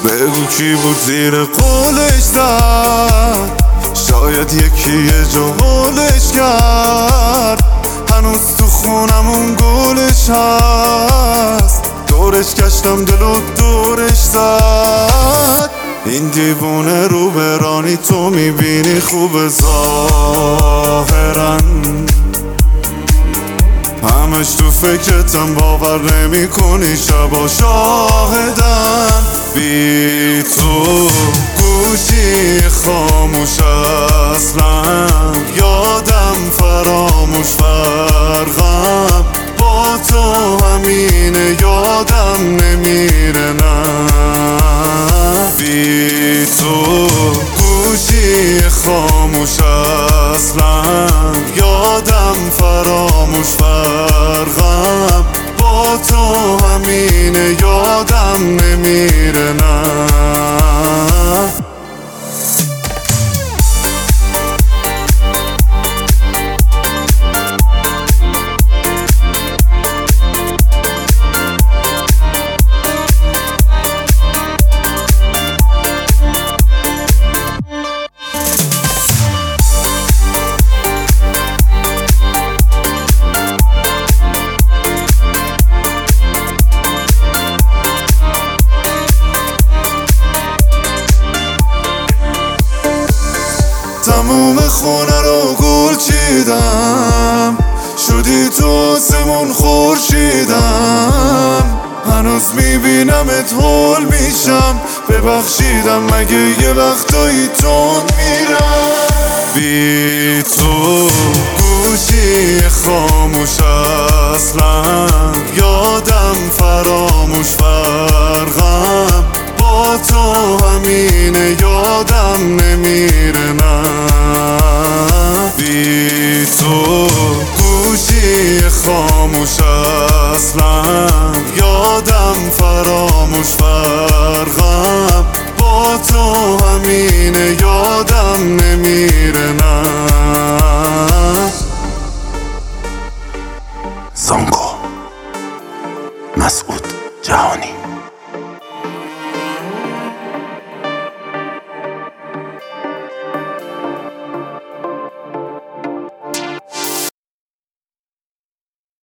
بگو کی بود زیر قولش زد، شاید یکی یه جا قولش کرد. هنوز تو خونمون گلش هست، دورش گشتم دلو دورش زد. این دیوونه رو برانی تو میبینی خوب ظاهرن، همش تو فکرتم باور نمی کنی شبا شاهدن. بی تو گوشی خاموش اصلا، یادم فراموش فرقم با تو همینه، یادم نمیره نه. بی تو گوشی خاموش اصلا، یادم فراموش فرقم با تو همینه، یادم نمیره نه. تموم خونه رو گل چیدم، شدی تو آسمون خورشیدم. هنوز میبینمت هول میشم، ببخشیدم مگه یه وقتایی تند میرم. بی تو گوشی خاموش اصلا، یادم فراموش فرقم با تو همینه، یادم نمیره نه. بی تو گوشی خاموش اصلا، یادم فراموش فرقم با تو همینه، یادم نمیره نه. زانکو مسعود جهانی.